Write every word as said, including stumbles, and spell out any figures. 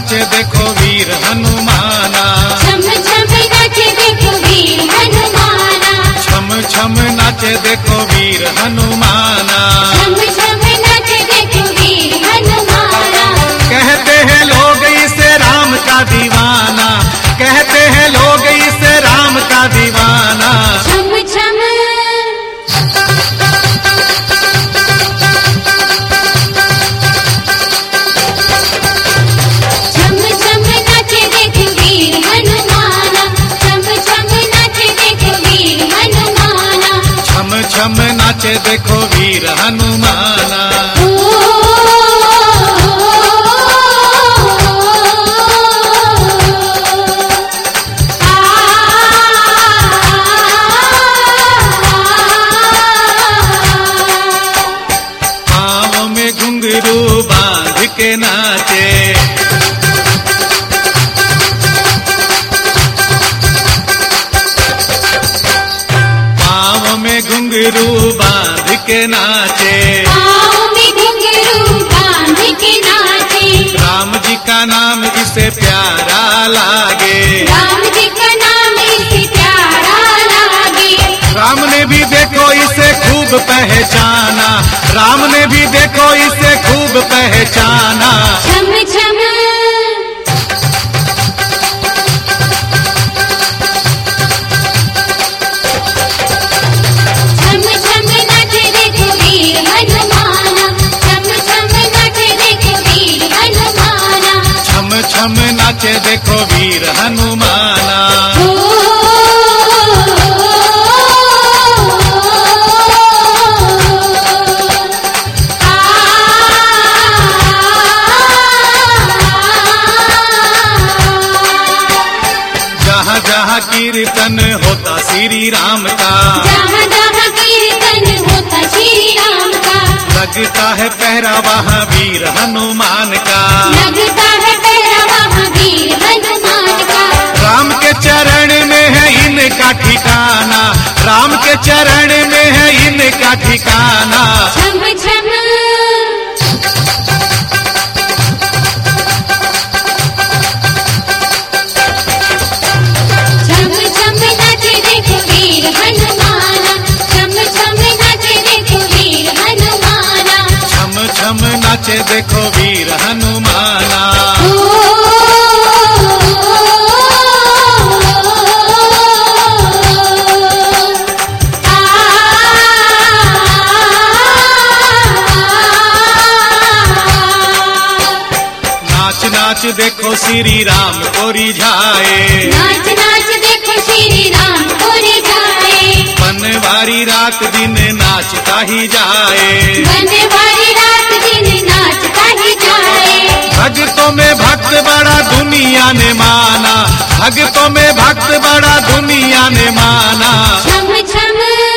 नाचे देखो वीर हनुमाना, छम छम नाचे देखो वीर हनुमाना, छम छम नाचे देखो वीर हनुमाना, छम छम नाचे देखो वीर हनुमाना। कहते हैं लोग इसे राम का दीवाना, कहते हैं लोग इसे राम का दीवाना। छम छम छम छम नाचे देखो वीर हनुमाना, छम छम नाचे देखो वीर हनुमाना। छम छम नाचे देखो वीर हनुमाना। पाँव में घुंघरू बांध के नाचे, पाँव में घुंघरू बांध के नाचे, पाँव में घुंघरू बांध के नाचे। राम जी का नाम इसे प्यारा लागे, राम जी का नाम इसे प्यारा लागे। राम ने भी देखो इसे खूब पहचाना, राम ने भी देखो इसे खूब पहचाना। छम छम छम छम नाचे देखो वीर हनुमाना, छम छम नाचे देखो वीर हनुमाना। छम छम नाचे देखो वीर हनुमाना। जहाँ जहाँ कीर्तन होता श्री राम का, जहाँ जहाँ कीर्तन होता श्री राम का। लगता है पहरा वहाँ वीर हनुमान का, लगता है पहरा वहाँ वीर हनुमान का। राम के चरण में है इनका ठिकाना, राम के चरण में है इनका ठिकाना। छम छम छम छम नाचे देखो वीर हनुमाना, छम छम नाचे देखो वीर हनुमाना। छम छम नाचे देखो वीर हनुमाना। नाच नाच देखो श्री राम को रिझाए, नाच नाच देखो श्री राम को रिझाए। बनवारी रात दिन नाचता ही जाए, बनवारी रात दिन नाचता ही जाए। भक्तों में भक्त बड़ा दुनिया ने माना, भक्तों में भक्त बड़ा दुनिया ने माना। छम छम